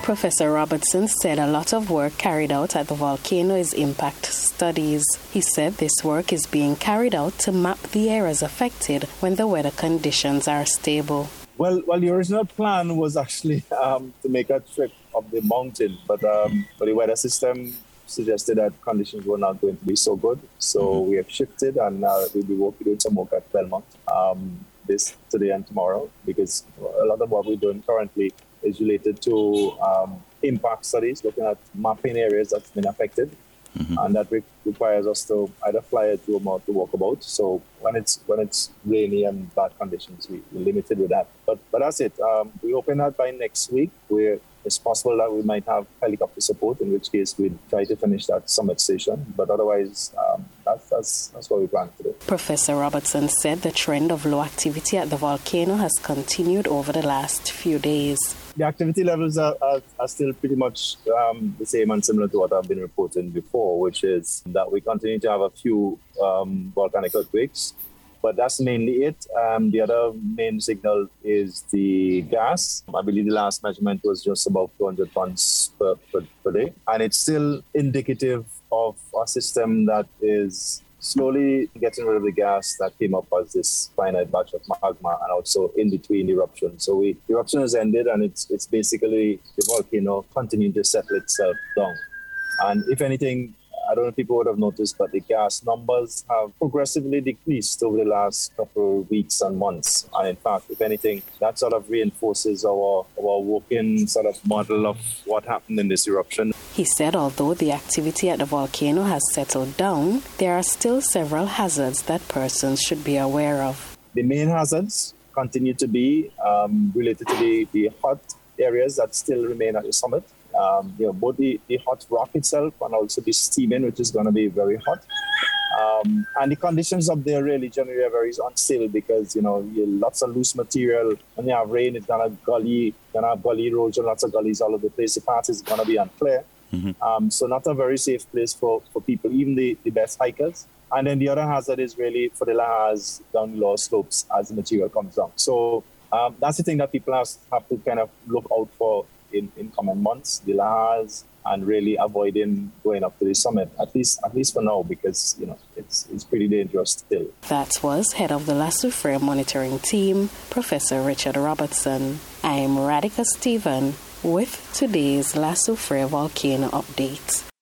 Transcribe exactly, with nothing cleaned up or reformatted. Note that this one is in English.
Professor Robertson said a lot of work carried out at the volcano is impact studies. He said this work is being carried out to map the areas affected when the weather conditions are stable. Well, well, the original plan was actually um, to make a trip up the mountain, but, um, but the weather system suggested that conditions were not going to be so good. So mm-hmm. we have shifted, and uh, we'll be working doing some work at Belmont um, this today and tomorrow, because a lot of what we're doing currently is related to um, impact studies, looking at mapping areas that's been affected. Mm-hmm. And that re- requires us to either fly it to or to walk about. So when it's when it's rainy and bad conditions, we, we're limited with that. But but that's it. Um, we open that by next week. We're It's possible that we might have helicopter support, in which case we'd try to finish that summit station. But otherwise, um, that's, that's, that's what we plan to do. Professor Robertson said the trend of low activity at the volcano has continued over the last few days. The activity levels are, are, are still pretty much um, the same and similar to what I've been reporting before, which is that we continue to have a few um, volcanic earthquakes. But that's mainly it. Um, the other main signal is the gas. I believe the last measurement was just about two hundred tons per, per, per day. And it's still indicative of a system that is slowly getting rid of the gas that came up as this finite batch of magma, and also in between eruptions. So we, the eruption has ended, and it's it's basically the volcano continuing to settle itself down. And if anything, I don't know if people would have noticed, but the gas numbers have progressively decreased over the last couple of weeks and months. And in fact, if anything, that sort of reinforces our, our working sort of model of what happened in this eruption. He said although the activity at the volcano has settled down, there are still several hazards that persons should be aware of. The main hazards continue to be um, related to the, the hot areas that still remain at the summit. Um, you know, both the, the hot rock itself and also the steaming, which is going to be very hot. Um, and the conditions up there really generally are very unstable because, you know, you lots of loose material. When you have rain, it's going to gully, going to have gully erosion, lots of gullies all over the place. The path is going to be unclear. Mm-hmm. Um, so not a very safe place for, for people, even the, the best hikers. And then the other hazard is really for the lahars down the lower slopes as the material comes down. So um, that's the thing that people have, have to kind of look out for in, in coming months, the lahars, and really avoiding going up to the summit, at least at least for now, because, you know, it's it's pretty dangerous still. That was head of the La Soufrière monitoring team, Professor Richard Robertson. I'm Radhika Stephen with today's La Soufrière volcano update.